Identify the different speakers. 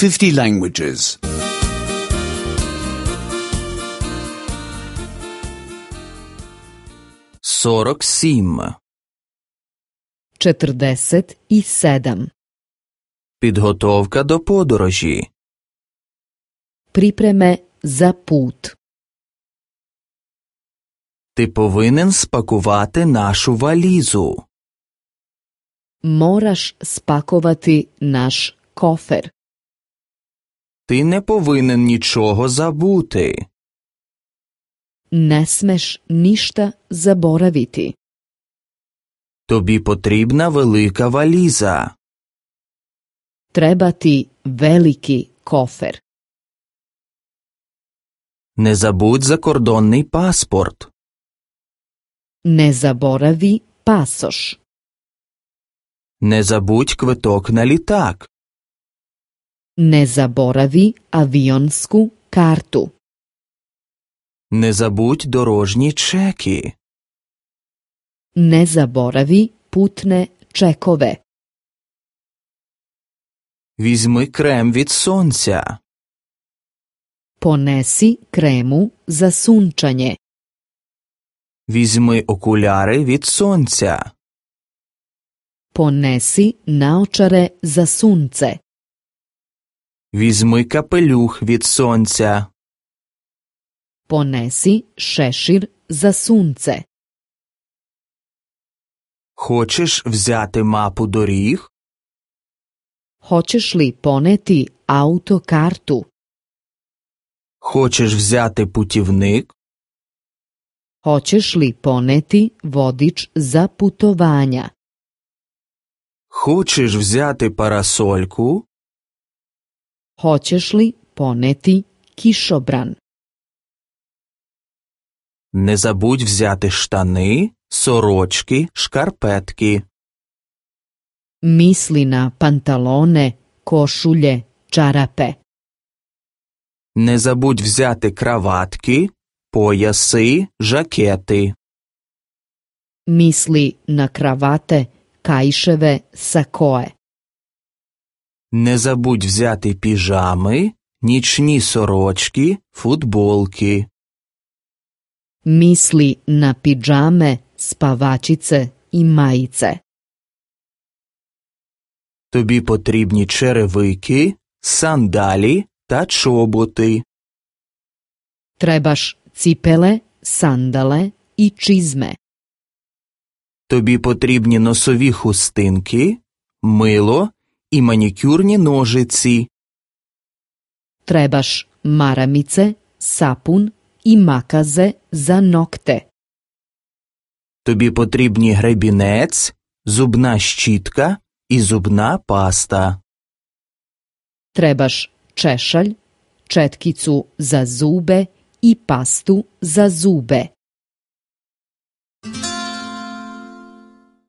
Speaker 1: 50 languages.
Speaker 2: 47.
Speaker 3: 47.
Speaker 2: Підготовка до подорожі.
Speaker 3: Pripreme za put.
Speaker 2: Ти повинен спакувати нашу валізу.
Speaker 3: Moraš spakovati naš kofer.
Speaker 2: Ти не повинен нічого забути.
Speaker 3: Ne smeš ništa zaboraviti.
Speaker 2: Тобі потрібна велика валіза.
Speaker 3: Treba ti veliki kofer.
Speaker 2: Не забудь закордонний паспорт.
Speaker 3: Ne zaboravi pasoš.
Speaker 2: Не забудь квиток на літак.
Speaker 3: Ne zaboravi avionsku kartu.
Speaker 2: Не забудь дорожні чеки.
Speaker 3: Ne zaboravi putne čekove.
Speaker 2: Візьми крем від сонця.
Speaker 3: Ponesi kremu za sunčanje.
Speaker 2: Візьми окуляри від сонця.
Speaker 3: Ponesi naočare za sunce.
Speaker 2: Візьми капелюх від сонця.
Speaker 3: Ponesi šešir za sunce.
Speaker 2: Хочеш взяти мапу доріг?
Speaker 3: Hoćeš li poneti autokartu?
Speaker 2: Хочеш взяти путівник?
Speaker 3: Hoćeš li poneti vodič za putovanja?
Speaker 2: Хочеш взяти парасольку?
Speaker 3: Hoćeš li poneti kišobran?
Speaker 2: Не забудь взяти штани, сорочки, шкарпетки.
Speaker 3: Misli na pantalone, košulje, čarape.
Speaker 2: Не забудь взяти краватки, пояси, жакети.
Speaker 3: Misli na kravate, kaiševe, sakoe.
Speaker 2: Не забудь взяти піжами, нічні сорочки, футболки.
Speaker 3: Misli na pidžame, spavačice i majice.
Speaker 2: Тобі потрібні черевики, сандалі та чоботи.
Speaker 3: Trebaš cipele, sandale i čizme.
Speaker 2: Тобі потрібні носові хустинки, мило і манікюрні ножиці.
Speaker 3: Trebaš maramice, sapun i makaze za nokte.
Speaker 2: Тобі потрібні гребінець, зубна щітка і зубна паста.
Speaker 3: Trebaš češalj, četkicu za zube i pastu za zube.